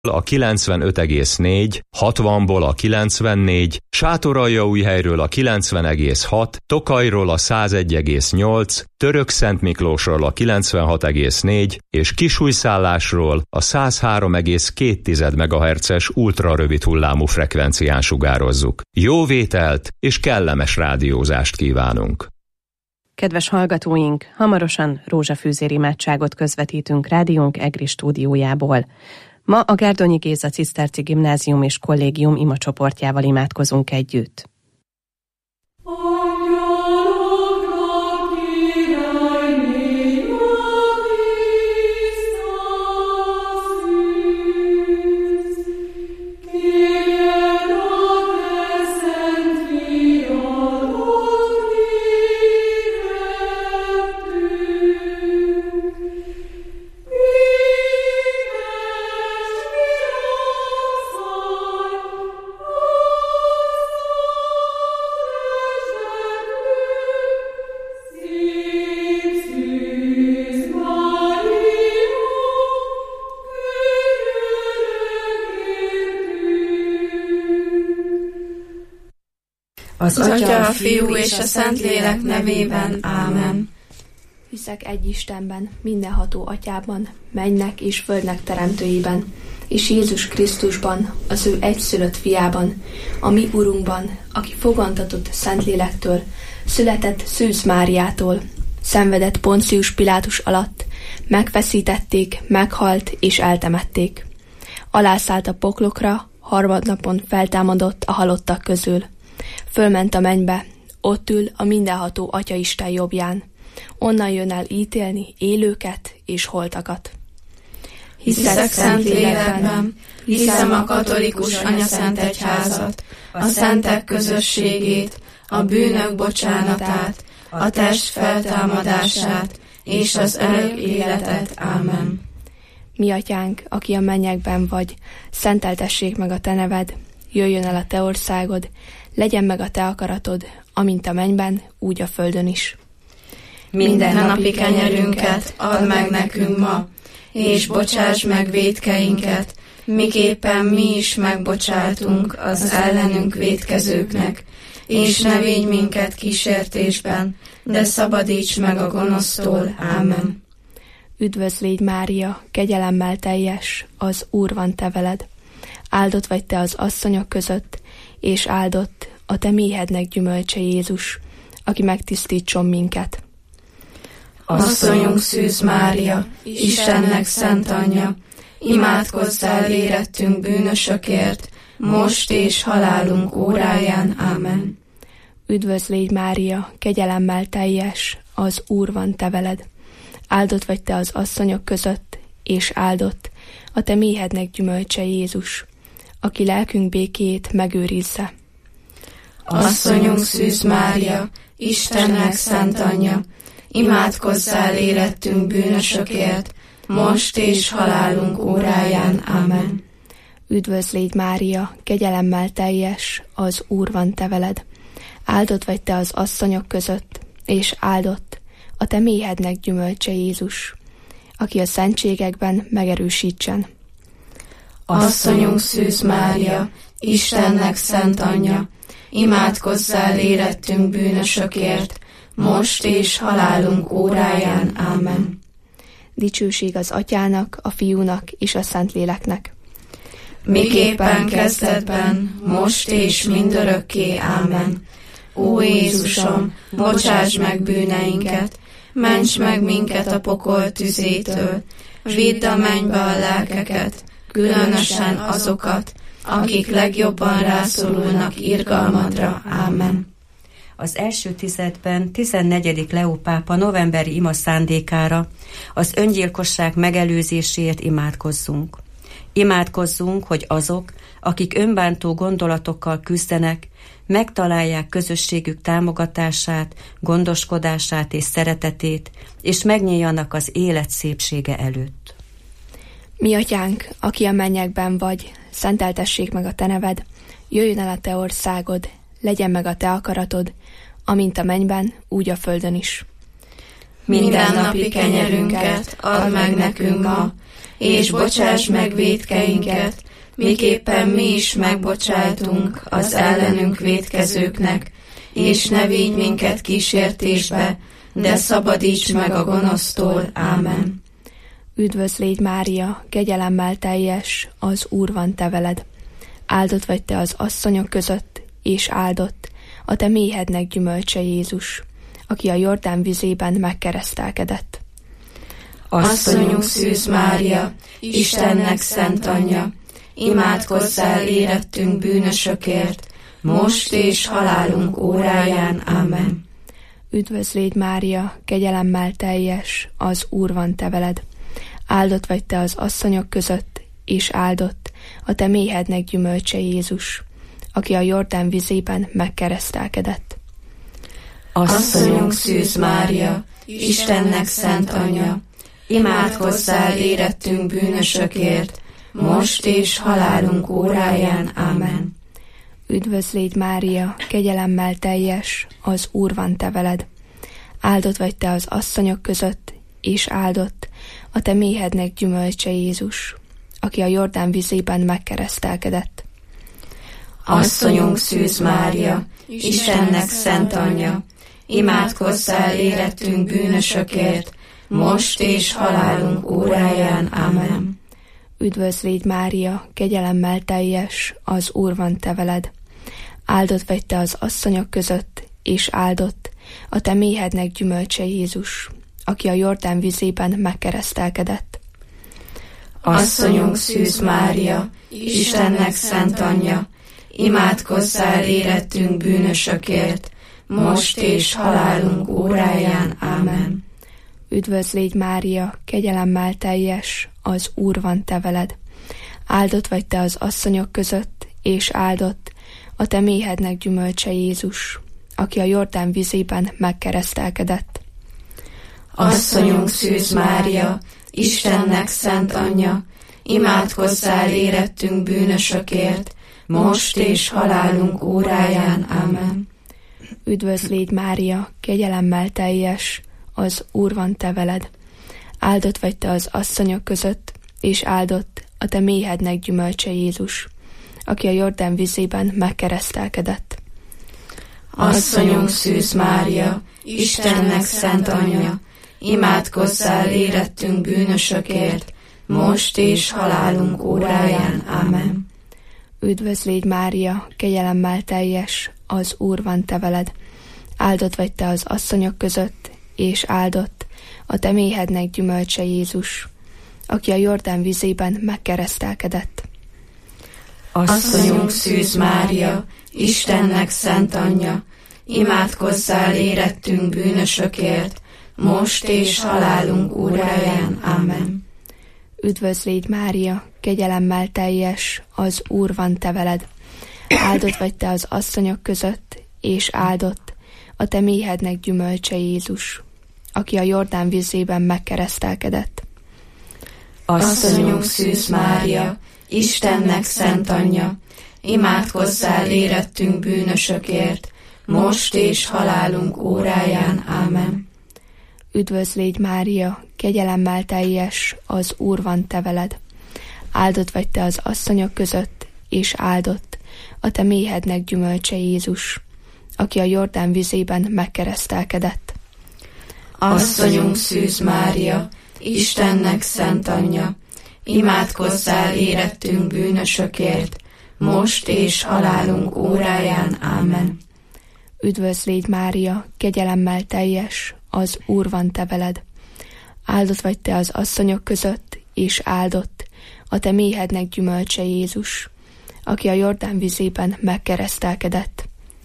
a 95,4, 60-ból a 94, Sátoraljaújhelyről a 90,6, Tokajról a 101,8, Törökszentmiklósról a 96,4 és Kisújszállásról a 103,2 MHz-es ultrarövid hullámú frekvencián sugározzuk. Jó vételt és kellemes rádiózást kívánunk! Kedves hallgatóink, hamarosan rózsafűzér imádságot közvetítünk rádiónk EGRI stúdiójából. Ma a Gárdonyi Géza Ciszterci Gimnázium és Kollégium imacsoportjával imádkozunk együtt. Az Atya, a Fiú és a Szentlélek nevében. Ámen. Hiszek egy Istenben, mindenható Atyában, mennynek és földnek teremtőjében, és Jézus Krisztusban, az ő egyszülött fiában, a mi Urunkban, aki fogantatott Szentlélektől, született Szűz Máriától, szenvedett Poncius Pilátus alatt, megfeszítették, meghalt és eltemették. Alászállt a poklokra, harmadnapon feltámadott a halottak közül. Fölment a mennybe, ott ül a mindenható Atya Isten jobbján. Onnan jön el ítélni élőket és holtakat. Hiszek Szentlélekben, hiszem a katolikus anyaszentegyházat, a szentek közösségét, a bűnök bocsánatát, a test feltámadását és az örök életet. Ámen. Mi Atyánk, aki a mennyekben vagy, szenteltessék meg a te neved, jöjjön el a te országod, legyen meg a te akaratod, amint a mennyben, úgy a földön is. Mindennapi kenyerünket add meg nekünk ma, és bocsáss meg vétkeinket, miképpen mi is megbocsátunk az ellenünk vétkezőknek, és ne védj minket kísértésben, de szabadíts meg a gonosztól. Ámen. Üdvözl légy Mária, kegyelemmel teljes, az Úr van te veled. Áldott vagy te az asszonyok között, és áldott a te méhednek gyümölcse Jézus, aki megtisztítson minket. Asszonyunk Szűz Mária, Istennek szent anyja, imádkozzál érettünk bűnösökért, most és halálunk óráján. Ámen. Üdvözl légy Mária, kegyelemmel teljes, az Úr van te veled. Áldott vagy te az asszonyok között, és áldott a te méhednek gyümölcse Jézus, aki lelkünk békéjét megőrizze. Asszonyunk Szűz Mária, Istennek szent anyja, imádkozzál érettünk bűnösökért, most és halálunk óráján. Ámen. Üdvözl légy Mária, kegyelemmel teljes, az Úr van te veled. Áldott vagy te az asszonyok között, és áldott a te méhednek gyümölcse Jézus, aki a szentségekben megerősítsen. Asszonyunk Szűz Mária, Istennek szent anyja, imádkozzál érettünk bűnösökért, most és halálunk óráján. Ámen. Dicsőség az Atyának, a Fiúnak és a Szentléleknek. Miképpen kezdetben, most és mindörökké. Ámen. Ó Jézusom, bocsáss meg bűneinket, ments meg minket a pokol tüzétől, vidd a mennybe a lelkeket, különösen azokat, akik legjobban rászorulnak irgalmadra. Ámen. Az első tizedben 14. Leó pápa novemberi ima szándékára az öngyilkosság megelőzéséért imádkozzunk. Imádkozzunk, hogy azok, akik önbántó gondolatokkal küzdenek, megtalálják közösségük támogatását, gondoskodását és szeretetét, és megnyíljanak az élet szépsége előtt. Mi Atyánk, aki a mennyekben vagy, szenteltessék meg a te neved, jöjjön el a te országod, legyen meg a te akaratod, amint a mennyben, úgy a földön is. Mindennapi kenyerünket add meg nekünk ma, és bocsáss meg vétkeinket, miképpen mi is megbocsájtunk az ellenünk vétkezőknek, és ne vigy minket kísértésbe, de szabadíts meg a gonosztól. Ámen. Üdvözl légy Mária, kegyelemmel teljes, az Úr van te veled. Áldott vagy te az asszonyok között, és áldott a te méhednek gyümölcse Jézus, aki a Jordán vizében megkeresztelkedett. Asszonyunk Szűz Mária, Istennek szent anyja, imádkozzál érettünk bűnösökért, most és halálunk óráján. Ámen. Üdvözl légy Mária, kegyelemmel teljes, az Úr van te veled. Áldott vagy te az asszonyok között, és áldott a te méhednek gyümölcse Jézus, aki a Jordán vizében megkeresztelkedett. Asszonyunk Szűz Mária, Istennek szent anyja, imádkozzál érettünk bűnösökért, most és halálunk óráján. Ámen. Üdvözl légy Mária, kegyelemmel teljes, az Úr van te veled. Áldott vagy te az asszonyok között, és áldott a te méhednek gyümölcse Jézus, aki a Jordán vizében megkeresztelkedett. Asszonyunk Szűz Mária, Istennek szent anyja, imádkozzál érettünk bűnösökért, most és halálunk óráján. Ámen. Üdvözl légy Mária, kegyelemmel teljes, az Úr van te veled. Áldott vagy te az asszonyok között, és áldott a te méhednek gyümölcse Jézus, aki a Jordán vizében megkeresztelkedett. Asszonyunk Szűz Mária, Istennek szent anyja, imádkozzál érettünk bűnösökért, most és halálunk óráján. Ámen. Üdvözl légy Mária, kegyelemmel teljes, az Úr van te veled. Áldott vagy te az asszonyok között, és áldott a te méhednek gyümölcse Jézus, aki a Jordán vizében megkeresztelkedett. Asszonyunk Szűz Mária, Istennek szent anyja, imádkozzál érettünk bűnösökért, most és halálunk óráján. Ámen. Üdvözl légy Mária, kegyelemmel teljes, az Úr van te veled. Áldott vagy te az asszonyok között, és áldott a te méhednek gyümölcse Jézus, aki a Jordán vizében megkeresztelkedett. Asszonyunk Szűz Mária, Istennek szent anyja, imádkozzál érettünk bűnösökért, most és halálunk óráján. Ámen. Üdvözl légy Mária, kegyelemmel teljes, az Úr van te veled. Áldott vagy te az asszonyok között, és áldott a te méhednek gyümölcse Jézus, aki a Jordán vizében megkeresztelkedett. Asszonyunk Szűz Mária, Istennek szent anyja, imádkozzál érettünk bűnösökért, most és halálunk óráján. Ámen. Üdvözl légy Mária, kegyelemmel teljes, az Úr van te veled. Áldott vagy te az asszonyok között, és áldott a te méhednek gyümölcse Jézus, aki a Jordán vizében megkeresztelkedett. Asszonyunk Szűz Mária, Istennek szent anyja, imádkozzál érettünk bűnösökért, most és halálunk óráján. Ámen. Üdvözl légy Mária, kegyelemmel teljes, az Úr van te veled. Áldott vagy te az asszonyok között, és áldott a te méhednek gyümölcse Jézus, aki a Jordán vizében megkeresztelkedett. Asszonyunk Szűz Mária, Istennek szent anyja, imádkozzál érettünk bűnösökért, most és halálunk óráján. Ámen. Üdvözl légy Mária, kegyelemmel teljes, az Úr van te veled. Áldott vagy te az asszonyok között, és áldott a te méhednek gyümölcse Jézus, aki a Jordán vizében megkeresztelkedett.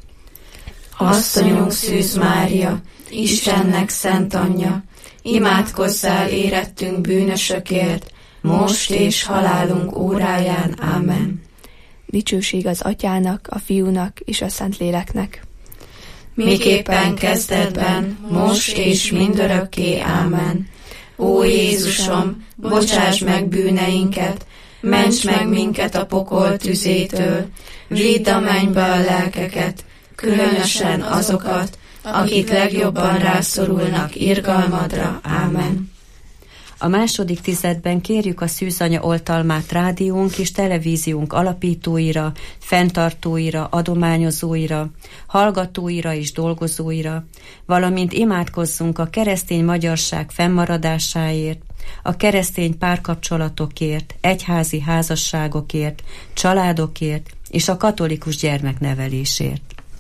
Asszonyunk Szűz Mária, Istennek szent anyja, imádkozzál érettünk bűnösökért, most és halálunk óráján. Ámen. Dicsőség az Atyának, a Fiúnak és a Szentléleknek. Miképpen kezdetben, most és mindörökké. Ámen. Ó Jézusom, bocsáss meg bűneinket, ments meg minket a pokol tüzétől, vidd a mennybe a lelkeket, különösen azokat, akik legjobban rászorulnak irgalmadra. Ámen. A második tizedben kérjük a Szűzanya oltalmát rádiónk és televíziónk alapítóira, fenntartóira, adományozóira, hallgatóira és dolgozóira, valamint imádkozzunk a keresztény magyarság fennmaradásáért, a keresztény párkapcsolatokért, egyházi házasságokért, családokért és a katolikus gyermeknevelésért.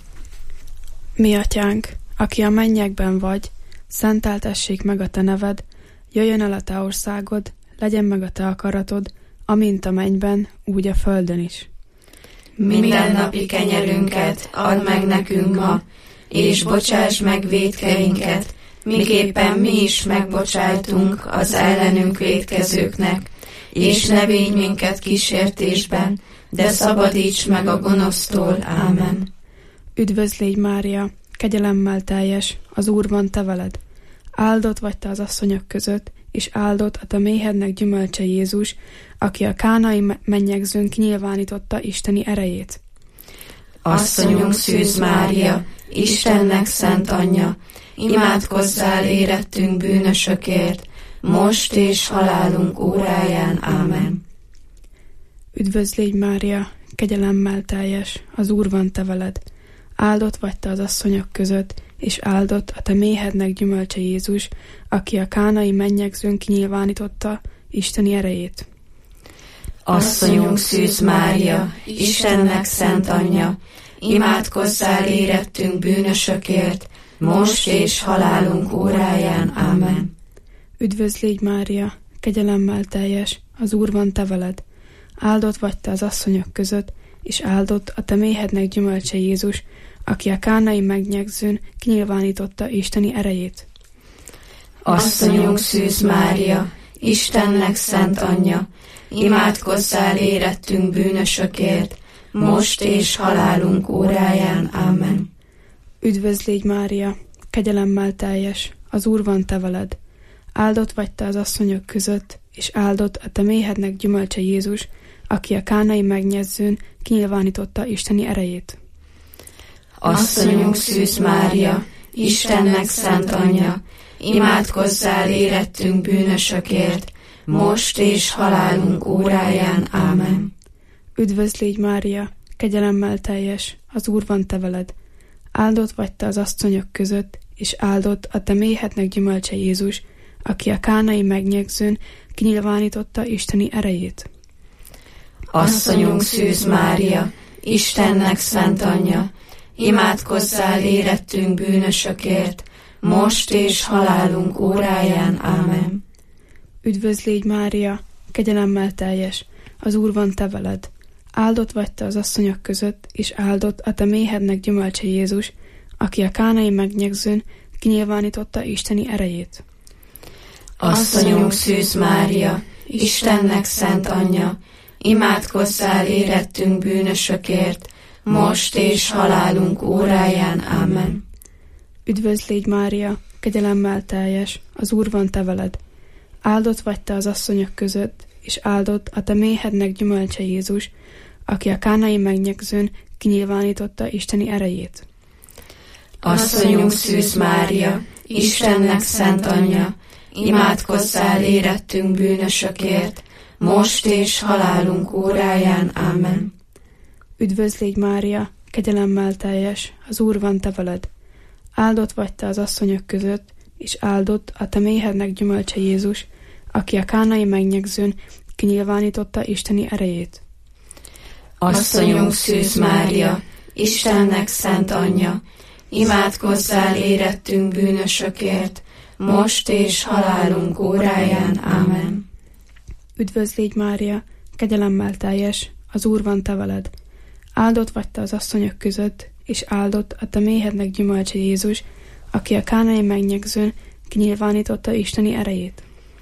Mi atyánk, aki a mennyekben vagy, szenteltessék meg a te neved, jöjjön el a te országod, legyen meg a te akaratod, amint a mennyben, úgy a földön is. Mindennapi kenyerünket add meg nekünk ma, és bocsáss meg vétkeinket, miképpen mi is megbocsájtunk az ellenünk vétkezőknek, és ne védj minket kísértésben, de szabadíts meg a gonosztól. Ámen. Üdvözl légy, Mária, kegyelemmel teljes, az Úr van te veled. Áldott vagy te az asszonyok között, és áldott a te méhednek gyümölcse Jézus, aki a kánai mennyegzőn kinyilvánította isteni erejét. Asszonyunk Szűz Mária, Istennek szent anyja, imádkozzál érettünk bűnösökért, most és halálunk óráján. Ámen. Üdvözl légy, Mária, kegyelemmel teljes, az Úr van te veled. Áldott vagy te az asszonyok között, és áldott a te méhednek gyümölcse Jézus, aki a kánai mennyegzőn kinyilvánította isteni erejét. Asszonyunk Szűz Mária, Istennek szent anyja, imádkozzál érettünk bűnösökért, most és halálunk óráján. Ámen. Üdvözl légy, Mária, kegyelemmel teljes, az Úr van te veled. Áldott vagy te az asszonyok között, és áldott a te méhednek gyümölcse Jézus, aki a kánai mennyegzőn kinyilvánította isteni erejét. Asszonyunk Szűz Mária, Istennek szent anyja, imádkozzál érettünk bűnösökért, most és halálunk óráján. Ámen. Üdvözl légy, Mária, kegyelemmel teljes, az Úr van te veled. Áldott vagy te az asszonyok között, és áldott a te méhednek gyümölcse Jézus, aki a kánai mennyegzőn kinyilvánította isteni erejét. Asszonyunk Szűz Mária, Istennek szent anyja, imádkozzál érettünk bűnösökért, most és halálunk óráján. Ámen. Üdvözl légy, Mária, kegyelemmel teljes, az Úr van te veled. Áldott vagy te az asszonyok között, és áldott a te méhednek gyümölcse Jézus, aki a kánai mennyegzőn kinyilvánította isteni erejét. Asszonyunk Szűz Mária, Istennek szent anyja, imádkozzál érettünk bűnösökért, most és halálunk óráján. Ámen. Üdvözl légy, Mária, kegyelemmel teljes, az Úr van te veled. Áldott vagy te az asszonyok között, és áldott a te méhednek gyümölcse Jézus, aki a kánai mennyegzőn kinyilvánította isteni erejét. Asszonyunk Szűz Mária, Istennek szent anyja, imádkozzál érettünk bűnösökért, most és halálunk óráján. Ámen. Üdvözl légy, Mária, kegyelemmel teljes, az Úr van te veled. Áldott vagy te az asszonyok között, és áldott a te méhednek gyümölcse Jézus, aki a kánai mennyegzőn kinyilvánította isteni erejét. Asszonyunk Szűz Mária, Istennek szent anyja, imádkozzál érettünk bűnösökért, most és halálunk óráján. Ámen. Üdvözl légy, Mária, kegyelemmel teljes, az Úr van te veled. Áldott vagy te az asszonyok között, és áldott a te méhednek gyümölcse Jézus, aki a kánai mennyegzőn kinyilvánította isteni erejét. Asszonyunk Szűz Mária, Istennek szent anyja, imádkozzál érettünk bűnösökért, most és halálunk óráján. Ámen. Üdvözl légy, Mária, kegyelemmel teljes, az Úr van te veled. Áldott vagy te az asszonyok között, és áldott a te méhednek gyümölcse Jézus, aki a kánai mennyegzőn kinyilvánította isteni erejét.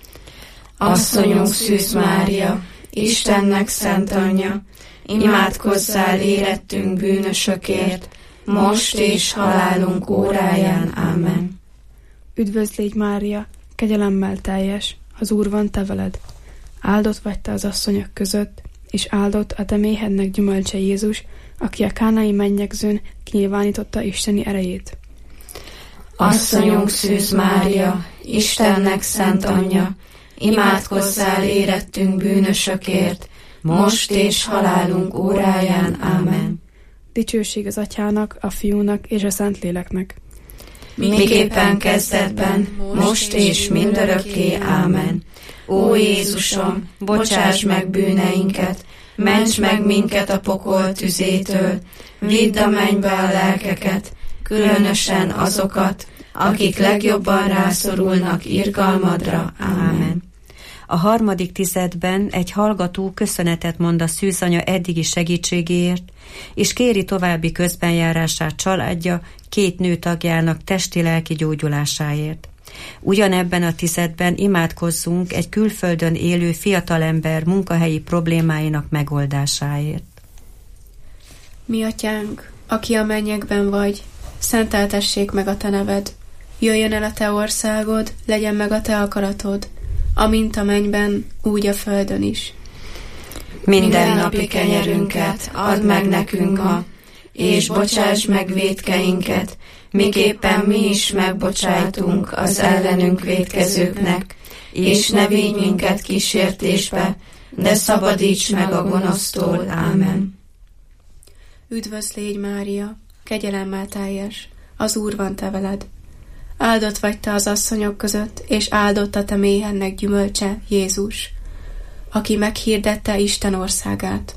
Asszonyunk Szűz Mária, Istennek szent anyja, imádkozzál érettünk bűnösökért, most és halálunk óráján. Ámen. Üdvözl légy, Mária, kegyelemmel teljes, az Úr van te veled. Áldott vagy te az asszonyok között, és áldott a te méhednek gyümölcse Jézus, aki a kánai mennyegzőn kinyilvánította isteni erejét. Asszonyunk Szűz Mária, Istennek szent anyja, imádkozzál érettünk bűnösökért, most és halálunk óráján. Ámen. Dicsőség az Atyának, a Fiúnak és a Szentléleknek. Miképpen kezdetben, most és mindörökké. Ámen. Ó Jézusom, bocsáss meg bűneinket, ments meg minket a pokol tüzétől, vidd a mennybe a lelkeket, különösen azokat, akik legjobban rászorulnak irgalmadra. Ámen. A harmadik tizedben egy hallgató köszönetet mond a szűzanya eddigi segítségéért, és kéri további közbenjárását családja 2 nő tagjának testi-lelki gyógyulásáért. Ugyanebben a tizedben imádkozzunk egy külföldön élő fiatalember munkahelyi problémáinak megoldásáért. Mi atyánk, aki a mennyekben vagy, szenteltessék meg a te neved. Jöjjön el a te országod, legyen meg a te akaratod, amint a mennyben, úgy a földön is. Mindennapi kenyerünket add meg nekünk ma, és bocsáss meg vétkeinket, miképpen mi is megbocsájtunk az ellenünk vétkezőknek, és ne védj minket kísértésbe, de szabadíts meg a gonosztól. Ámen. Üdvözl légy, Mária, kegyelemmel teljes, az Úr van te veled. Áldott vagy te az asszonyok között, és áldott a te méhennek gyümölcse, Jézus, aki meghirdette Isten országát.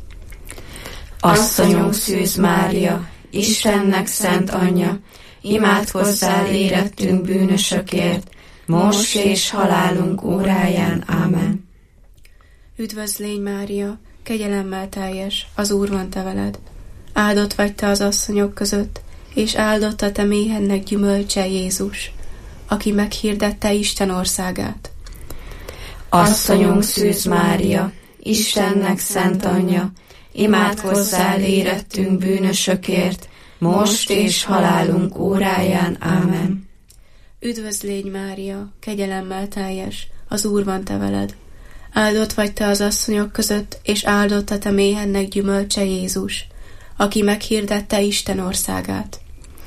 Asszonyunk Szűz Mária, Istennek szent anyja, imádkozzál érettünk bűnösökért, most és halálunk óráján. Ámen. Üdvözl légy, Mária, kegyelemmel teljes, az Úr van te veled. Áldott vagy te az asszonyok között, és áldott a te méhennek gyümölcse, Jézus, aki meghirdette Isten országát. Asszonyunk Szűz Mária, Istennek szent anyja, imádkozzál érettünk bűnösökért, most és halálunk óráján. Ámen. Üdvözl légy, Mária, kegyelemmel teljes, az Úr van te veled. Áldott vagy te az asszonyok között, és áldott a te méhennek gyümölcse, Jézus, aki meghirdette Isten országát.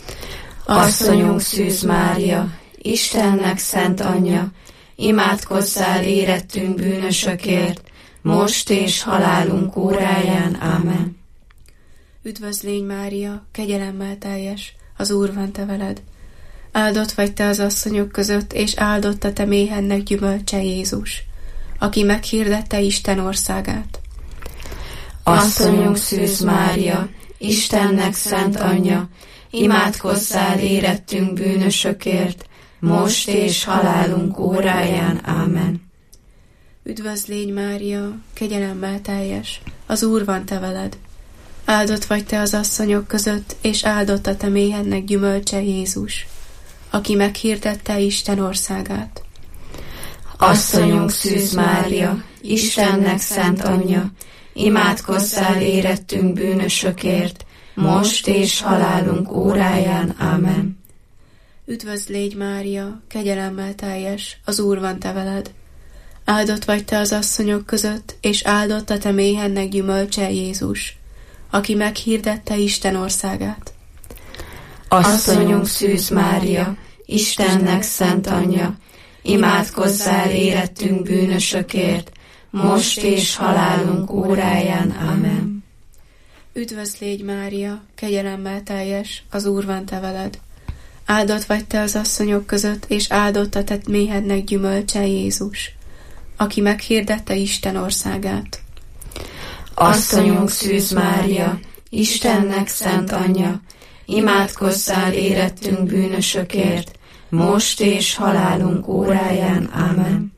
Asszonyunk Szűz Mária, Istennek szent anyja, imádkozzál érettünk bűnösökért, most és halálunk óráján. Ámen. Üdvözl légy, Mária, kegyelemmel teljes, az Úr van te veled. Áldott vagy te az asszonyok között, és áldott a te méhennek gyümölcse, Jézus, aki meghirdette Isten országát. Asszonyunk Szűz Mária, Istennek szent anyja, imádkozzál érettünk bűnösökért, most és halálunk óráján. Ámen. Üdvözl légy, Mária, kegyelemmel teljes, az Úr van te veled. Áldott vagy te az asszonyok között, és áldott a te méhennek gyümölcse, Jézus, aki meghirdette Isten országát. Asszonyunk Szűz Mária, Istennek szent anyja, imádkozzál érettünk bűnösökért, most és halálunk óráján. Ámen. Üdvözl légy, Mária, kegyelemmel teljes, az Úr van te veled. Áldott vagy te az asszonyok között, és áldott a te méhennek gyümölcse, Jézus, aki meghirdette Isten országát. Asszonyunk Szűz Mária, Istennek szent anyja, imádkozzál érettünk bűnösökért, most és halálunk óráján. Ámen. Üdvözl légy, Mária, kegyelemmel teljes, az Úr van te veled. Áldott vagy te az asszonyok között, és áldott a te méhennek gyümölcse, Jézus, aki meghirdette Isten országát. Asszonyunk Szűz Mária, Istennek szent anyja, imádkozzál érettünk bűnösökért, most és halálunk óráján. Ámen.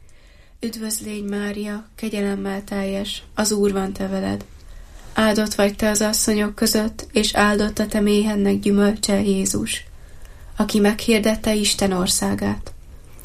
Üdvözl légy, Mária, kegyelemmel teljes, az Úr van te veled. Áldott vagy te az asszonyok között, és áldott a te méhennek gyümölcse, Jézus, aki meghirdette Isten országát.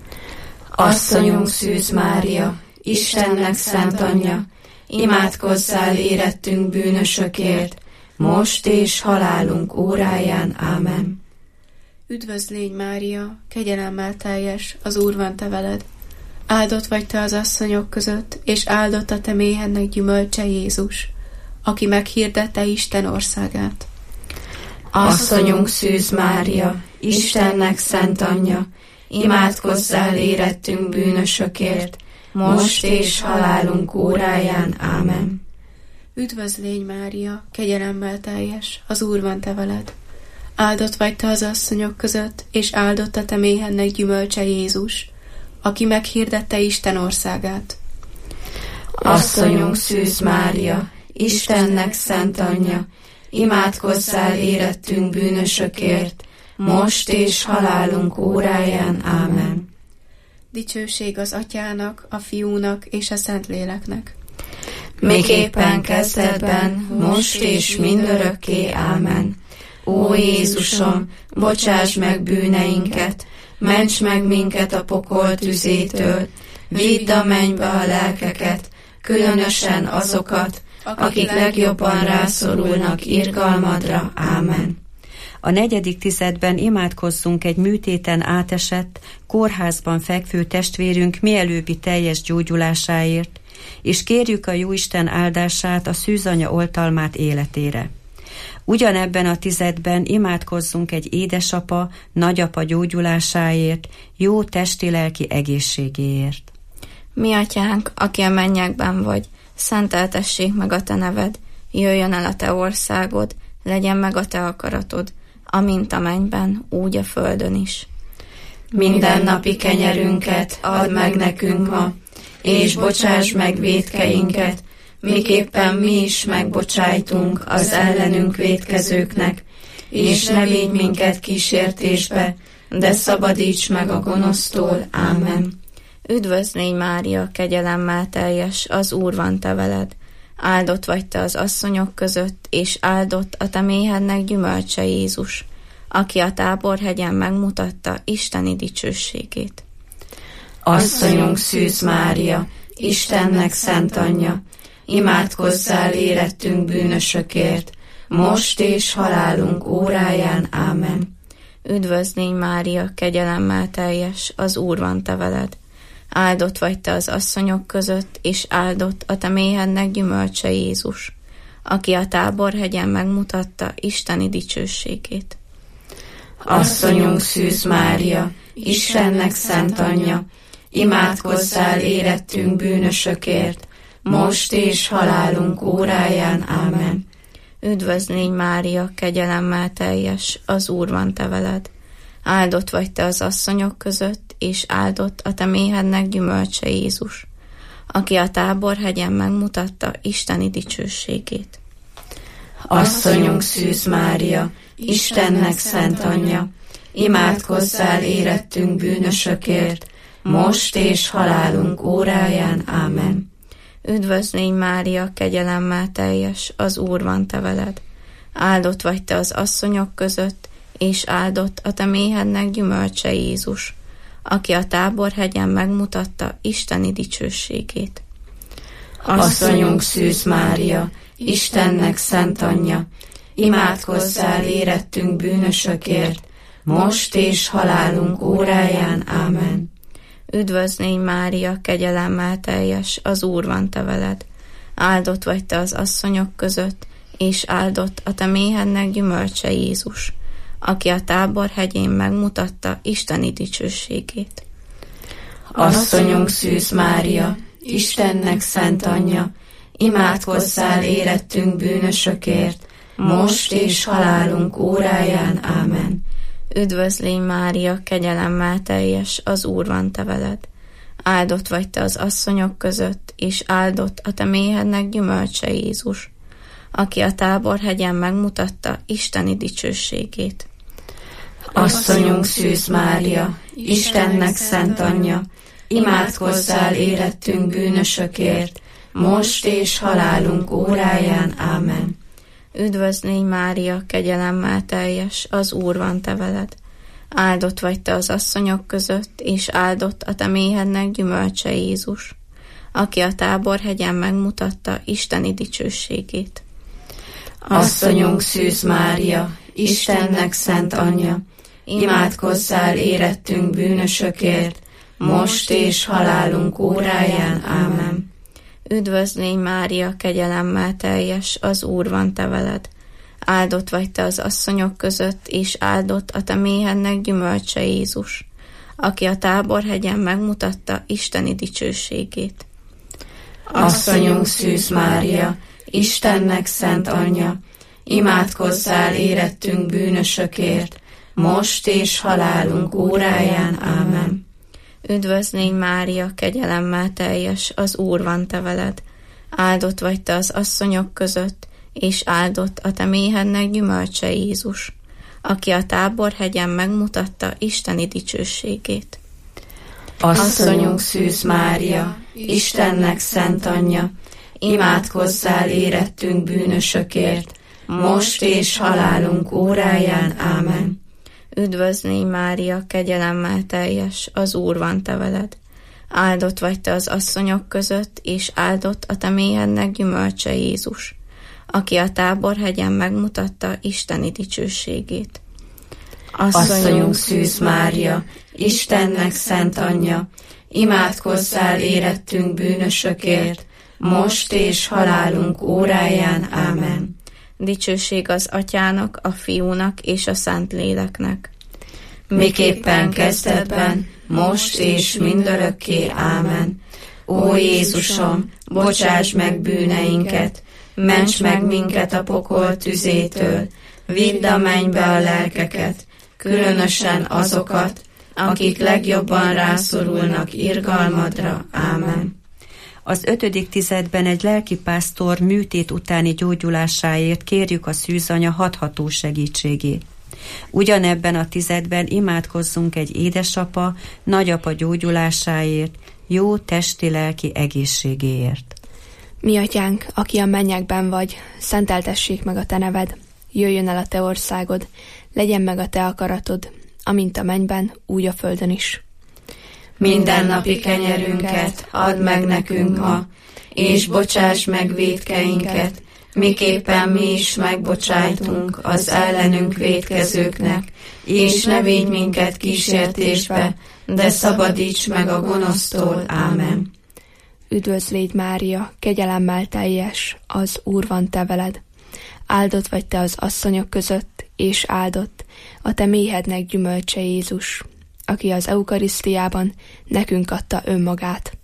Asszonyunk Szűz Mária, Istennek szent anyja, imádkozzál érettünk bűnösökért, most és halálunk óráján. Ámen. Üdvözl légy, Mária, kegyelemmel teljes, az Úr van te veled. Áldott vagy te az asszonyok között, és áldott a te méhennek gyümölcse, Jézus, aki meghirdette Isten országát. Asszonyunk Szűz Mária, Istennek szent anyja, imádkozzál érettünk bűnösökért, most és halálunk óráján. Ámen. Üdvözl légy, Mária, kegyelemmel teljes, az Úr van te veled. Áldott vagy te az asszonyok között, és áldott a te méhednek gyümölcse Jézus, aki meghirdette Isten országát. Asszonyunk Szűz Mária, Istennek szent anyja, imádkozzál érettünk bűnösökért, most és halálunk óráján. Ámen. Dicsőség az Atyának, a Fiúnak és a Szentléleknek. Miképpen kezdetben, most és mindörökké. Ámen. Ó Jézusom, bocsáss meg bűneinket, ments meg minket a pokol tüzétől, vidd a mennybe a lelkeket, különösen azokat, akik legjobban rászorulnak irgalmadra. Ámen. A 4. tizedben imádkozzunk egy műtéten átesett, kórházban fekvő testvérünk mielőbbi teljes gyógyulásáért, és kérjük a Jóisten áldását, a szűzanya oltalmát életére. Ugyanebben a tizedben imádkozzunk egy édesapa, nagyapa gyógyulásáért, jó testi-lelki egészségéért. Mi atyánk, aki a mennyekben vagy, szenteltessék meg a te neved, jöjjön el a te országod, legyen meg a te akaratod, amint a mennyben, úgy a földön is. Mindennapi kenyerünket add meg nekünk ma, és bocsáss meg vétkeinket, miképpen mi is megbocsájtunk az ellenünk vétkezőknek, és ne vigy minket kísértésbe, de szabadíts meg a gonosztól. Ámen. Üdvözl légy, Mária, kegyelemmel teljes, az Úr van te veled. Áldott vagy te az asszonyok között, és áldott a te méhednek gyümölcse Jézus, aki a Táborhegyen megmutatta isteni dicsőségét. Asszonyunk Szűz Mária, Istennek szent anyja, imádkozzál érettünk bűnösökért, most és halálunk óráján. Ámen. Üdvözl légy, Mária, kegyelemmel teljes, az Úr van te veled. Áldott vagy te az asszonyok között, és áldott a te méhednek gyümölcse Jézus, aki a Táborhegyen megmutatta isteni dicsőségét. Asszonyunk Szűz Mária, Istennek szent anyja, imádkozzál érettünk bűnösökért, most és halálunk óráján. Ámen. Üdvözl légy, Mária, kegyelemmel teljes, az Úr van te veled. Áldott vagy te az asszonyok között, és áldott a te méhednek gyümölcse Jézus, aki a Táborhegyen megmutatta isteni dicsőségét. Asszonyunk Szűz Mária, Istennek szent anyja, imádkozzál érettünk bűnösökért, most és halálunk óráján. Ámen. Üdvözl légy, Mária, kegyelemmel teljes, az Úr van te veled. Áldott vagy te az asszonyok között, és áldott a te méhednek gyümölcse Jézus, aki a Táborhegyen megmutatta isteni dicsőségét. Asszonyunk Szűz Mária, Istennek szent anyja, imádkozzál érettünk bűnösökért, most és halálunk óráján. Ámen. Üdvözl légy, Mária, kegyelemmel teljes, az Úr van te veled. Áldott vagy te az asszonyok között, és áldott a te méhednek gyümölcse Jézus, aki a Táborhegyén megmutatta isteni dicsőségét. Asszonyunk Szűz Mária, Istennek szent anyja, imádkozzál érettünk bűnösökért, most és halálunk óráján. Ámen. Üdvözl légy, Mária, kegyelemmel teljes, az Úr van te veled. Áldott vagy te az asszonyok között, és áldott a te méhednek gyümölcse Jézus, aki a Táborhegyen megmutatta isteni dicsőségét. Asszonyunk Szűz Mária, Istennek szent anyja, imádkozzál érettünk bűnösökért, most és halálunk óráján. Ámen. Üdvözl légy, Mária, kegyelemmel teljes, az Úr van te veled. Áldott vagy te az asszonyok között, és áldott a te méhednek gyümölcse Jézus, aki a Táborhegyen megmutatta isteni dicsőségét. Asszonyunk Szűz Mária, Istennek szent anyja, imádkozzál érettünk bűnösökért, most és halálunk óráján. Ámen. Üdvözl légy, Mária, kegyelemmel teljes, az Úr van te veled. Áldott vagy te az asszonyok között, és áldott a te méhednek gyümölcse Jézus, aki a Táborhegyen megmutatta isteni dicsőségét. Asszonyunk Szűz Mária, Istennek szent anyja, imádkozzál érettünk bűnösökért, most és halálunk óráján. Ámen. Üdvözlégy Mária, kegyelemmel teljes, az Úr van te veled. Áldott vagy te az asszonyok között, és áldott a te méhednek gyümölcse Jézus, aki a Táborhegyen megmutatta isteni dicsőségét. Asszonyunk Szűz Mária, Istennek szent anyja, imádkozzál érettünk bűnösökért, most és halálunk óráján. Ámen. Üdvözlégy Mária, kegyelemmel teljes, az Úr van te veled. Áldott vagy te az asszonyok között, és áldott a te méhednek gyümölcse Jézus, aki a Táborhegyen megmutatta isteni dicsőségét. Asszonyunk Szűz Mária, Istennek szent anyja, imádkozzál érettünk bűnösökért, most és halálunk óráján. Ámen. Dicsőség az Atyának, a Fiúnak és a Szentléleknek. Miképpen kezdetben, most és mindörökké. Ámen. Ó Jézusom, bocsáss meg bűneinket, ments meg minket a pokol tüzétől, vidd a mennybe a lelkeket, különösen azokat, akik legjobban rászorulnak irgalmadra. Ámen. Az 5. tizedben egy lelkipásztor műtét utáni gyógyulásáért kérjük a szűzanya hatható segítségét. Ugyanebben a tizedben imádkozzunk egy édesapa, nagyapa gyógyulásáért, jó testi-lelki egészségéért. Mi atyánk, aki a mennyekben vagy, szenteltessék meg a te neved, jöjjön el a te országod, legyen meg a te akaratod, amint a mennyben, úgy a földön is. Mindennapi kenyerünket add meg nekünk ma, és bocsáss meg vétkeinket, miképpen mi is megbocsájtunk az ellenünk vétkezőknek, és ne védj minket kísértésbe, de szabadíts meg a gonosztól. Ámen. Üdvözlégy Mária, kegyelemmel teljes, az Úr van te veled. Áldott vagy te az asszonyok között, és áldott a te méhednek gyümölcse Jézus, aki az eukarisztiában nekünk adta önmagát.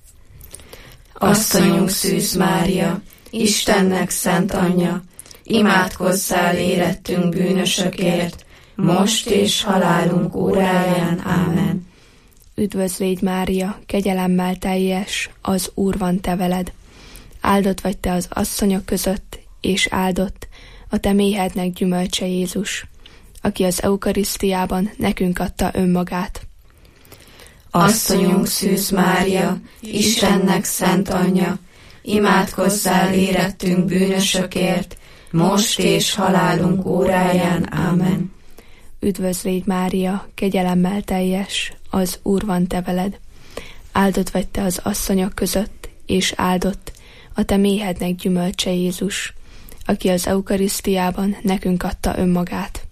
Asszonyunk Szűz Mária, Istennek szent anyja, imádkozzál érettünk bűnösökért, most és halálunk óráján. Ámen. Üdvözlégy Mária, kegyelemmel teljes, az Úr van te veled. Áldott vagy te az asszonyok között, és áldott a te méhednek gyümölcse Jézus, aki az eukarisztiában nekünk adta önmagát. Asszonyunk Szűz Mária, Istennek szent anyja, imádkozzál érettünk bűnösökért, most és halálunk óráján. Ámen. Üdvözlégy Mária, kegyelemmel teljes, az Úr van te veled. Áldott vagy te az asszonyok között, és áldott a te méhednek gyümölcse Jézus, aki az eukarisztiában nekünk adta önmagát.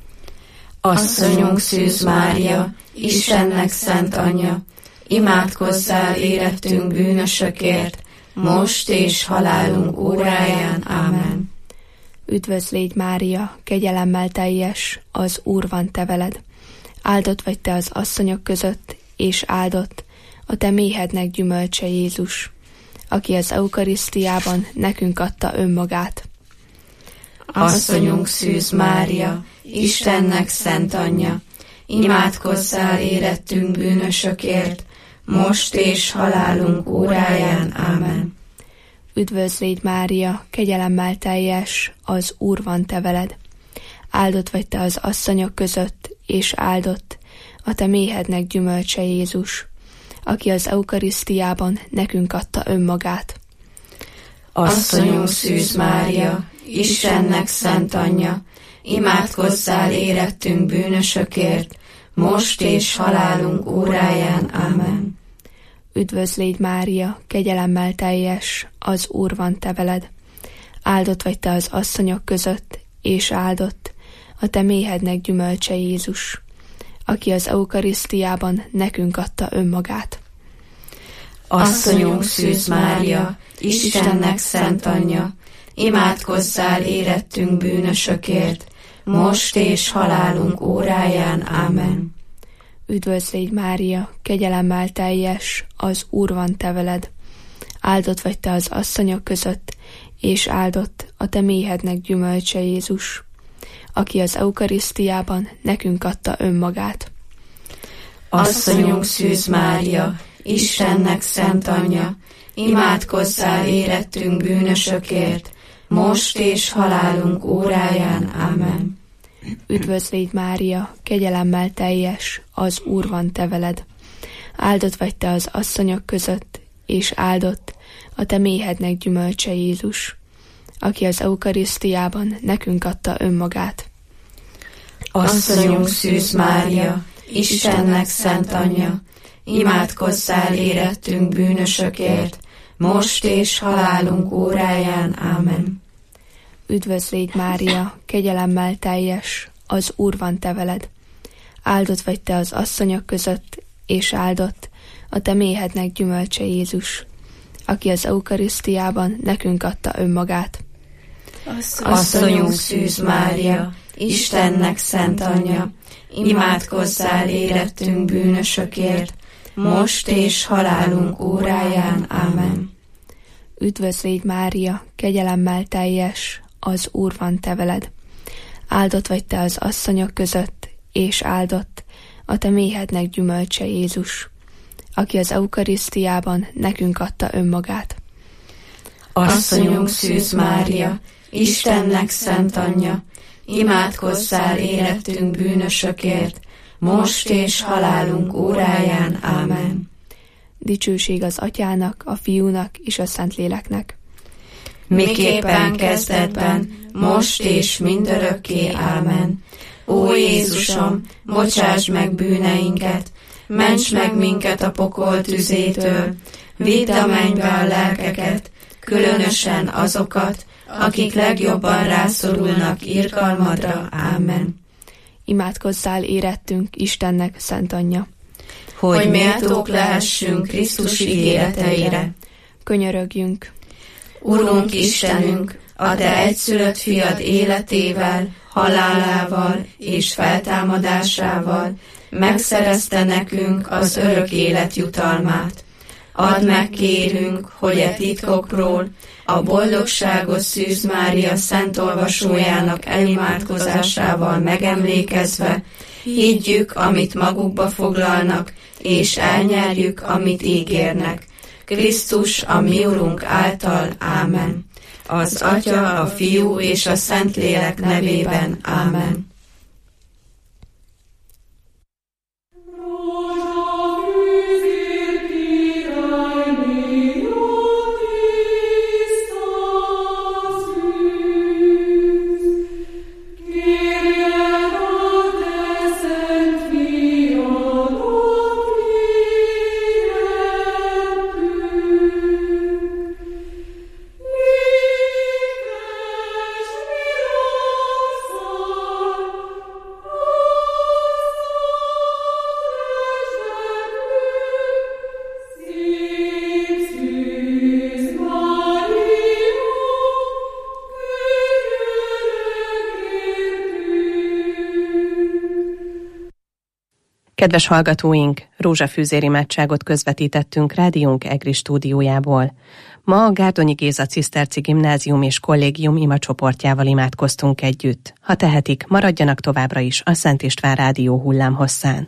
Asszonyunk Szűz Mária, Istennek szent anyja, imádkozzál érettünk bűnösökért, most és halálunk óráján. Ámen. Üdvözlégy Mária, kegyelemmel teljes, az Úr van te veled. Áldott vagy te az asszonyok között, és áldott a te méhednek gyümölcse Jézus, aki az eukarisztiában nekünk adta önmagát. Asszonyunk Szűz Mária, Istennek szent anyja, imádkozzál érettünk bűnösökért, most és halálunk óráján. Ámen. Üdvözlégy Mária, kegyelemmel teljes, az Úr van te veled. Áldott vagy te az asszonyok között, és áldott a te méhednek gyümölcse Jézus, aki az eukarisztiában nekünk adta önmagát. Asszonyunk Szűz Mária, Istennek szent anyja, imádkozzál érettünk bűnösökért, most és halálunk óráján. Ámen. Üdvözlégy Mária, kegyelemmel teljes, az Úr van te veled. Áldott vagy te az asszonyok között, és áldott a te méhednek gyümölcse Jézus, aki az eukarisztiában nekünk adta önmagát. Asszonyunk Szűz Mária, Istennek szent anyja, imádkozzál érettünk bűnösökért, most és halálunk óráján. Ámen. Üdvözl légy Mária, kegyelemmel teljes, az Úr van te veled. Áldott vagy te az asszonyok között, és áldott a te méhednek gyümölcse Jézus, aki az eukarisztiában nekünk adta önmagát. Asszonyunk Szűz Mária, Istennek szent anyja, imádkozzál érettünk bűnösökért, most és halálunk óráján. Ámen. Üdvözl légy Mária, kegyelemmel teljes, az Úr van te veled. Áldott vagy te az asszonyok között, és áldott a te méhednek gyümölcse Jézus, aki az eukarisztiában nekünk adta önmagát. Asszonyunk Szűz Mária, Istennek szent anyja, imádkozzál érettünk bűnösökért, most és halálunk óráján. Ámen. Üdvözl légy Mária, kegyelemmel teljes, az Úr van te veled. Áldott vagy te az asszonyok között, és áldott a te méhednek gyümölcse Jézus, aki az eukarisztiában nekünk adta önmagát. Asszonyunk Szűz Mária, Istennek szent anyja, imádkozzál érettünk bűnösökért, most és halálunk óráján. Ámen. Üdvözl légy Mária, kegyelemmel teljes, az Úr van te veled. Áldott vagy te az asszonyok között, és áldott a te méhednek gyümölcse Jézus, aki az eukarisztiában nekünk adta önmagát. Asszonyunk Szűz Mária, Istennek szent anyja, imádkozzál érettünk bűnösökért, most és halálunk óráján. Ámen. Dicsőség az Atyának, a Fiúnak és a Szentléleknek. Miképpen kezdetben, most és mindörökké. Ámen. Ó Jézusom, bocsáss meg bűneinket, ments meg minket a pokol tüzétől, vidd a mennybe a lelkeket, különösen azokat, akik legjobban rászorulnak irgalmadra. Ámen. Imádkozzál érettünk Istennek szent anyja, hogy méltók lehessünk Krisztus ígéreteire. Könyörögjünk. Urunk Istenünk, a te egyszülött fiad életével, halálával és feltámadásával megszerezte nekünk az örök élet jutalmát. Add meg, kérünk, hogy e titkokról a boldogságos Szűz Mária szent olvasójának elimádkozásával megemlékezve higgyük, amit magukba foglalnak, és elnyerjük, amit ígérnek. Krisztus, a mi Urunk által. Ámen. Az Atya, a Fiú és a Szentlélek nevében. Ámen. Kedves hallgatóink, rózsafűzér imádságot közvetítettünk rádiónk EGRI stúdiójából. Ma a Gárdonyi Géza Ciszterci Gimnázium és Kollégium imacsoportjával imádkoztunk együtt. Ha tehetik, maradjanak továbbra is a Szent István rádió hullámhosszán.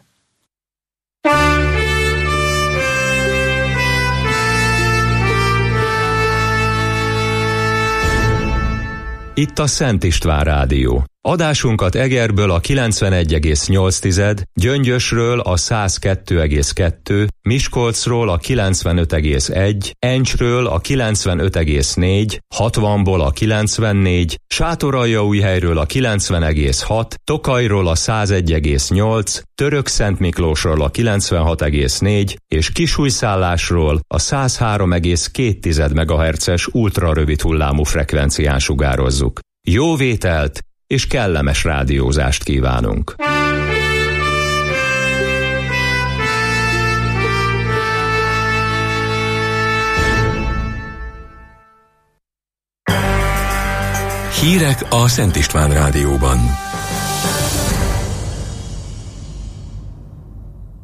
Itt a Szent István rádió. Adásunkat Egerből a 91,8, Gyöngyösről a 102,2, Miskolcról a 95,1, Encsről a 95,4, 60-ból a 94, Sátoraljaújhelyről a 90,6, Tokajról a 101,8, Törökszentmiklósról a 96,4 és Kisújszállásról a 103,2 MHz-es ultrarövid hullámú frekvencián sugározzuk. Jó vételt és kellemes rádiózást kívánunk! Hírek a Szent István rádióban.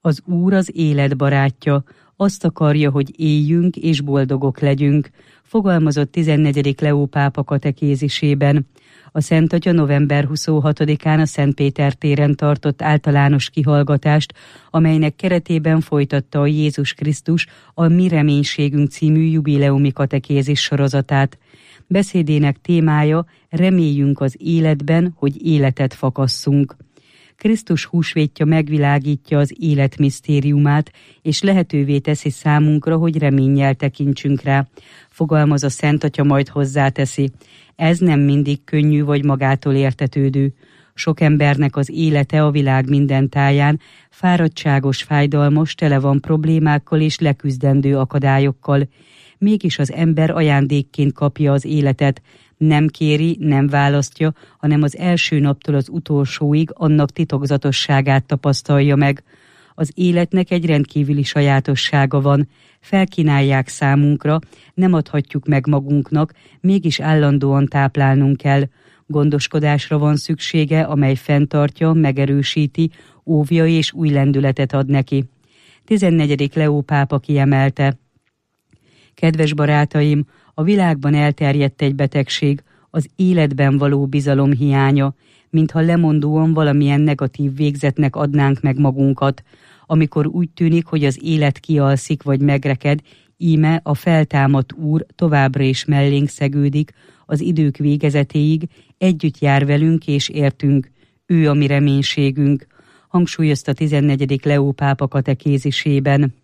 Az Úr az élet barátja, azt akarja, hogy éljünk és boldogok legyünk, fogalmazott 14. Leó pápa katekézisében. A Szent Atya november 26-án a Szent Péter téren tartott általános kihallgatást, amelynek keretében folytatta a Jézus Krisztus a Mi reménységünk című jubileumi katekézis sorozatát. Beszédének témája: reméljünk az életben, hogy életet fakasszunk. Krisztus húsvétja megvilágítja az élet misztériumát, és lehetővé teszi számunkra, hogy reménnyel tekintsünk rá. Fogalmaz a Szent Atya, majd hozzáteszi: ez nem mindig könnyű vagy magától értetődő. Sok embernek az élete a világ minden táján fáradtságos, fájdalmas, tele van problémákkal és leküzdendő akadályokkal. Mégis az ember ajándékként kapja az életet, nem kéri, nem választja, hanem az első naptól az utolsóig annak titokzatosságát tapasztalja meg. Az életnek egy rendkívüli sajátossága van, felkínálják számunkra, nem adhatjuk meg magunknak, mégis állandóan táplálnunk kell. Gondoskodásra van szüksége, amely fenntartja, megerősíti, óvja és új lendületet ad neki. 14. Leó pápa kiemelte: kedves barátaim, a világban elterjedt egy betegség, az életben való bizalom hiánya, mintha lemondóan valamilyen negatív végzetnek adnánk meg magunkat. Amikor úgy tűnik, hogy az élet kialszik vagy megreked, íme a feltámadt Úr továbbra is mellénk szegődik, az idők végezetéig együtt jár velünk és értünk. Ő a mi reménységünk, hangsúlyozta 14. Leó pápa katekézisében.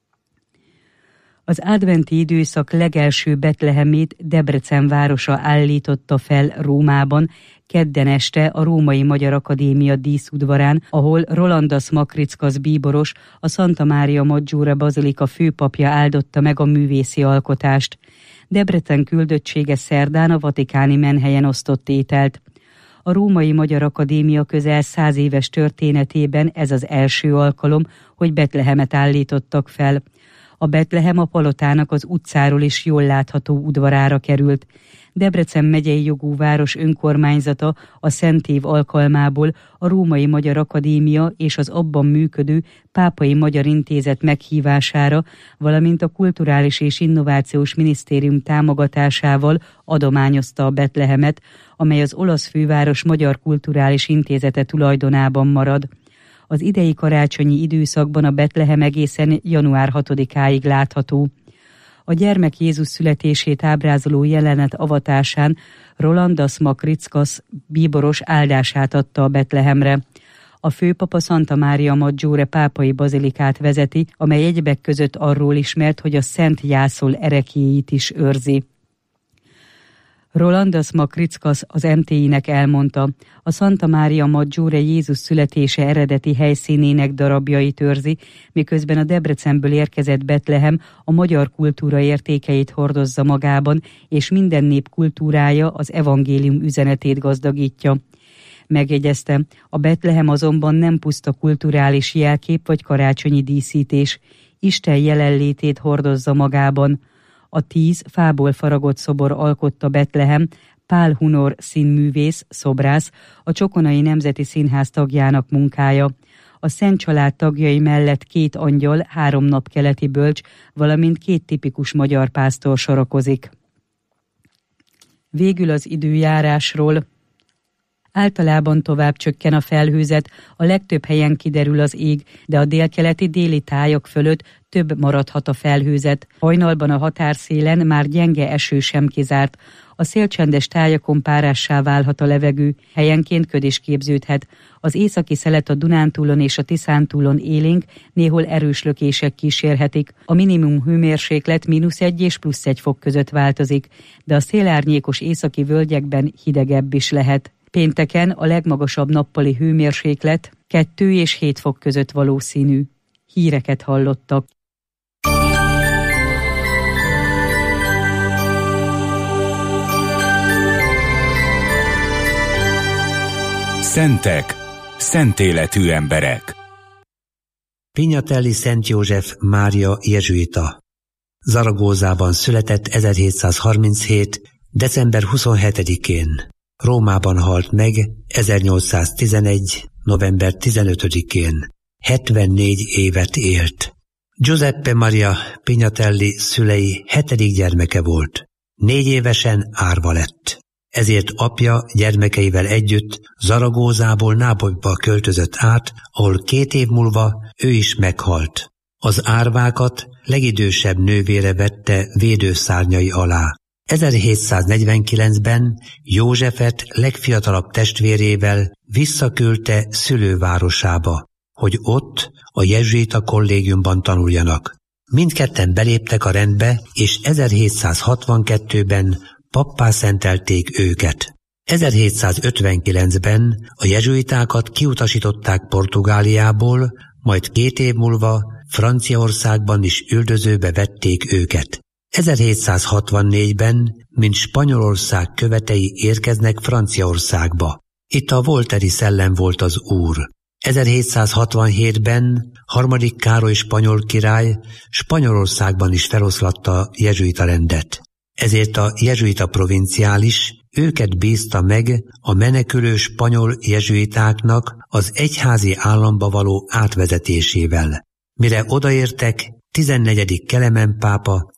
Az adventi időszak legelső Betlehemét Debrecen városa állította fel Rómában, kedden este a Római Magyar Akadémia díszudvarán, ahol Rolandas Makrickas bíboros, a Santa Maria Maggiore bazilika főpapja áldotta meg a művészi alkotást. Debrecen küldöttsége szerdán a vatikáni menhelyen osztott ételt. A Római Magyar Akadémia közel 100 éves történetében ez az első alkalom, hogy Betlehemet állítottak fel. A Betlehem a palotának az utcáról is jól látható udvarára került. Debrecen megyei jogú város önkormányzata a Szent Év alkalmából a Római Magyar Akadémia és az abban működő Pápai Magyar Intézet meghívására, valamint a Kulturális és Innovációs Minisztérium támogatásával adományozta a Betlehemet, amely az olasz főváros Magyar Kulturális Intézete tulajdonában marad. Az idei karácsonyi időszakban a Betlehem egészen január 6-áig látható. A gyermek Jézus születését ábrázoló jelenet avatásán Rolandas Makrickas bíboros áldását adta a Betlehemre. A főpapa Santa Maria Maggiore pápai bazilikát vezeti, amely egyebek között arról ismert, hogy a Szent Jászol ereklyéit is őrzi. Rolandas Makrickas az MTI-nek elmondta: a Santa Maria Maggiore Jézus születése eredeti helyszínének darabjait őrzi, miközben a Debrecenből érkezett Betlehem a magyar kultúra értékeit hordozza magában, és minden nép kultúrája az evangélium üzenetét gazdagítja. Megjegyezte, a Betlehem azonban nem puszta kulturális jelkép vagy karácsonyi díszítés, Isten jelenlétét hordozza magában. A 10 fából faragott szobor alkotta Betlehem, Pál Hunor színművész, szobrász, a Csokonai Nemzeti Színház tagjának munkája. A Szent Család tagjai mellett 2 angyal, 3 napkeleti bölcs, valamint 2 tipikus magyar pásztor sorakozik. Végül az időjárásról. Általában tovább csökken a felhőzet, a legtöbb helyen kiderül az ég, de a délkeleti déli tájak fölött több maradhat a felhőzet. Hajnalban a határszélen már gyenge eső sem kizárt. A szélcsendes tájakon párássá válhat a levegő, helyenként köd is képződhet. Az északi szelet a Dunántúlon és a Tiszántúlon élénk, néhol erős lökések kísérhetik. A minimum hőmérséklet -1 és +1 fok között változik, de a szélárnyékos északi völgyekben hidegebb is lehet. Pénteken a legmagasabb nappali hőmérséklet 2 és 7 fok között valószínű. Híreket hallottak. Szentek, szent életű emberek. Pignatelli Szent József Mária jezsuita. Zaragózában született 1737. december 27-én. Rómában halt meg 1811. november 15-én. 74 évet élt. Giuseppe Maria Pignatelli szülei 7. gyermeke volt. 4 évesen árva lett. Ezért apja gyermekeivel együtt Zaragózából Nápolyba költözött át, ahol 2 év múlva ő is meghalt. Az árvákat legidősebb nővére vette védőszárnyai alá. 1749-ben Józsefet legfiatalabb testvérével visszaküldte szülővárosába, hogy ott a jezsuita kollégiumban tanuljanak. Mindketten beléptek a rendbe, és 1762-ben pappá szentelték őket. 1759-ben a jezsuitákat kiutasították Portugáliából, majd 2 év múlva Franciaországban is üldözőbe vették őket. 1764-ben, mint Spanyolország követei érkeznek Franciaországba. Itt a volteri szellem volt az úr. 1767-ben 3. Károly spanyol király Spanyolországban is feloszlatta a jezsuita rendet. Ezért a jezsuita provinciális őket bízta meg a menekülő spanyol jezsuitáknak az egyházi államba való átvezetésével. Mire odaértek, 14. Kelemen pápa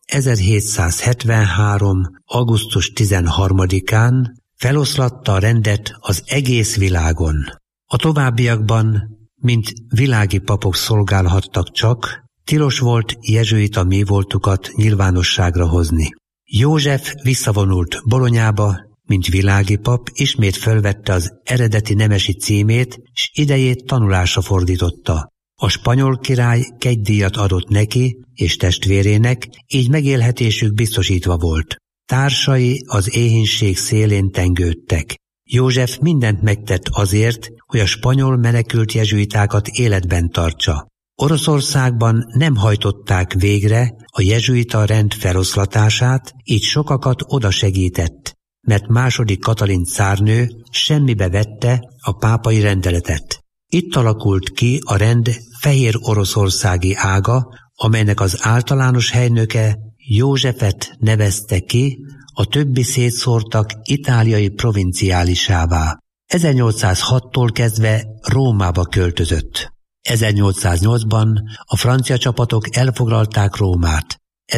1773. augusztus 13-án feloszlatta a rendet az egész világon. A továbbiakban, mint világi papok szolgálhattak csak, tilos volt jezsuita mévoltukat nyilvánosságra hozni. József visszavonult Bolonyába, mint világi pap, ismét fölvette az eredeti nemesi címét, s idejét tanulásra fordította. A spanyol király kegydíjat adott neki és testvérének, így megélhetésük biztosítva volt. Társai az éhínség szélén tengődtek. József mindent megtett azért, hogy a spanyol menekült jezsuitákat életben tartsa. Oroszországban nem hajtották végre a jezsuita rend feloszlatását, így sokakat oda segített, mert II. Katalin cárnő semmibe vette a pápai rendeletet. Itt alakult ki a rend Fehér Oroszországi ága, amelynek az általános helynöke Józsefet nevezte ki, a többi szétszórtak itáliai provinciálisává. 1806-tól kezdve Rómába költözött. 1808-ban a francia csapatok elfoglalták Rómát.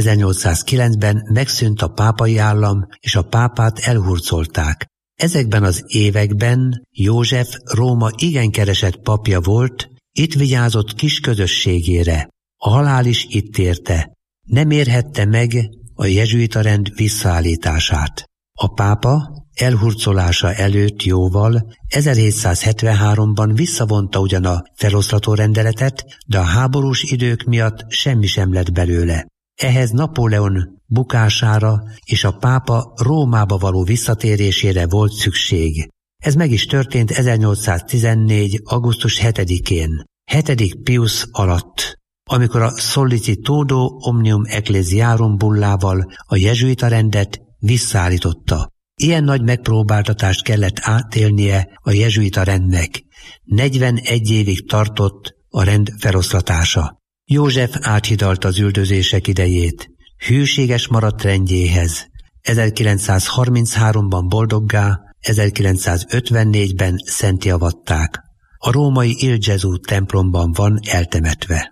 1809-ben megszűnt a pápai állam, és a pápát elhurcolták. Ezekben az években József Róma igen keresett papja volt, itt vigyázott kis közösségére. A halál is itt érte. Nem érhette meg a jezsuita rend visszaállítását. A pápa elhurcolása előtt jóval 1773-ban visszavonta ugyan a feloszlató rendeletet, de a háborús idők miatt semmi sem lett belőle. Ehhez Napóleon bukására és a pápa Rómába való visszatérésére volt szükség. Ez meg is történt 1814. augusztus 7-én, 7. Pius alatt, amikor a Sollicitudo Omnium Ecclesiarum bullával a jezsuita rendet visszaállította. Ilyen nagy megpróbáltatást kellett átélnie a jezsuita rendnek. 41 évig tartott a rend feloszlatása. József áthidalta az üldözések idejét. Hűséges maradt rendjéhez. 1933-ban boldoggá, 1954-ben szentté avatták. A római Il Gesù templomban van eltemetve.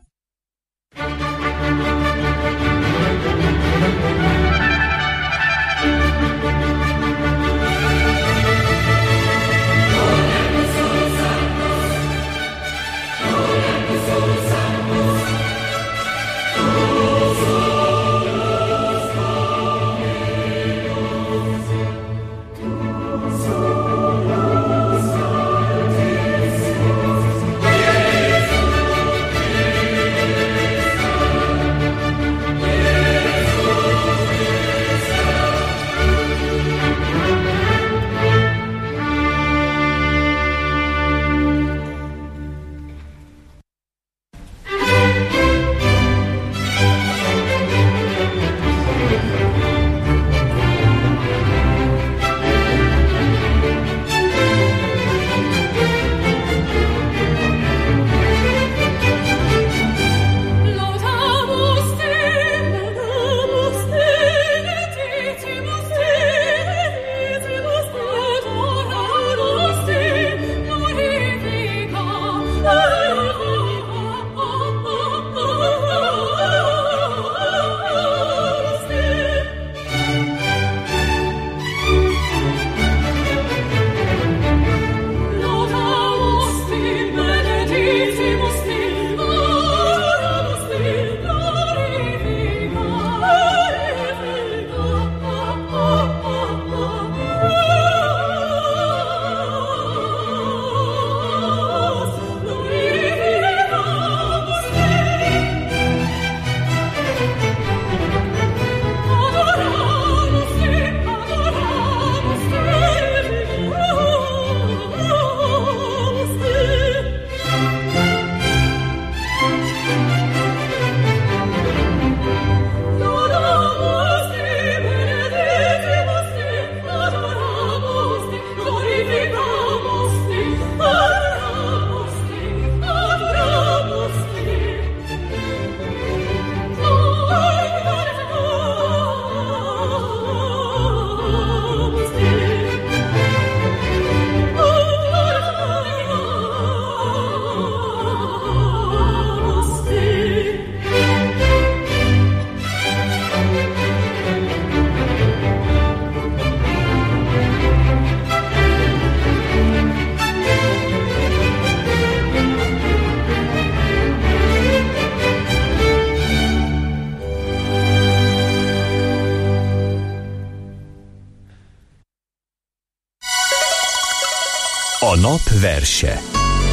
A nap verse.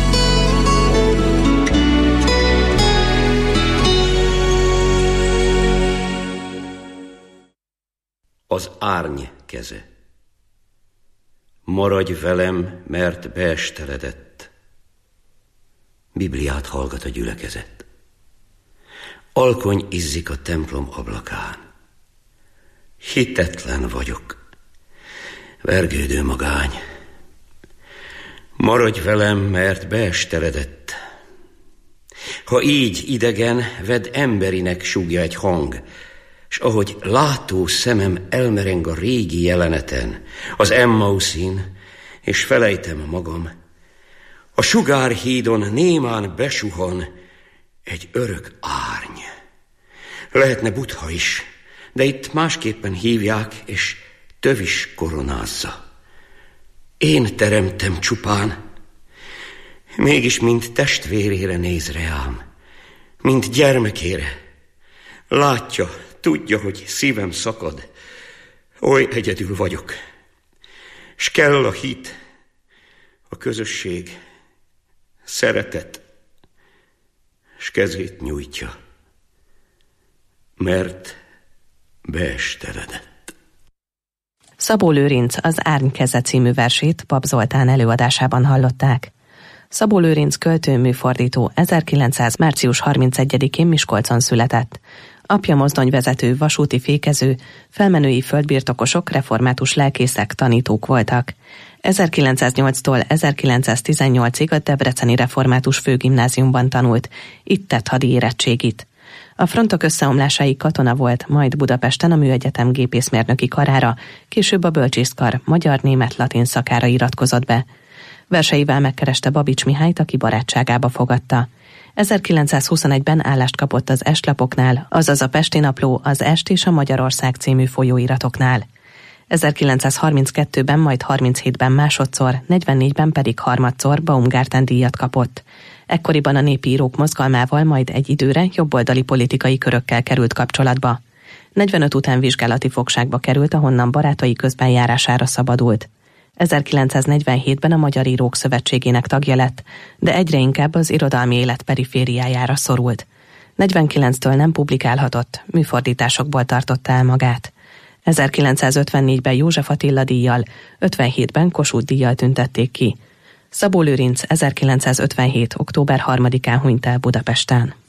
Az árny keze. Maradj velem, mert beesteledett. Bibliát hallgat a gyülekezet. Alkony izzik a templom ablakán. Hitetlen vagyok, vergődő magány. Maradj velem, mert beesteledett. Ha így idegen, vedd emberinek, súgja egy hang, s ahogy látó szemem elmereng a régi jeleneten, az Emmauszin, és felejtem magam, a sugárhídon némán besuhan egy örök árny. Lehetne Buddha is, de itt másképpen hívják, és tövis koronázza. Én teremtem csupán, mégis mint testvérére néz reám, mint gyermekére. Látja, tudja, hogy szívem szakad, oly egyedül vagyok, s kell a hit, a közösség, szeretet, s kezét nyújtja, mert beesteledett. Szabó Lőrinc az Árny keze című versét Pap Zoltán előadásában hallották. Szabó Lőrinc költő műfordító 1900. március 31-én Miskolcon született. Apja mozdonyvezető, vasúti fékező, felmenői földbirtokosok, református lelkészek, tanítók voltak. 1908-tól 1918-ig a Debreceni Református Főgimnáziumban tanult, itt tett hadi érettségit. A frontok összeomlásáig katona volt, majd Budapesten a Műegyetem gépészmérnöki karára, később a bölcsészkar magyar-német-latin szakára iratkozott be. Verseivel megkereste Babics Mihályt, aki barátságába fogadta. 1921-ben állást kapott az Estlapoknál, azaz a Pesti Napló, az Est és a Magyarország című folyóiratoknál. 1932-ben, majd 37-ben másodszor, 44-ben pedig harmadszor Baumgarten díjat kapott. Ekkoriban a népi írók mozgalmával, majd egy időre jobboldali politikai körökkel került kapcsolatba. 45 után vizsgálati fogságba került, ahonnan barátai közbenjárására szabadult. 1947-ben a Magyar Írók Szövetségének tagja lett, de egyre inkább az irodalmi élet perifériájára szorult. 49-től nem publikálhatott, műfordításokból tartotta el magát. 1954-ben József Attila díjjal, 57-ben Kossuth díjjal tüntették ki. Szabó Lőrinc 1957. október 3-án hunyt el Budapesten.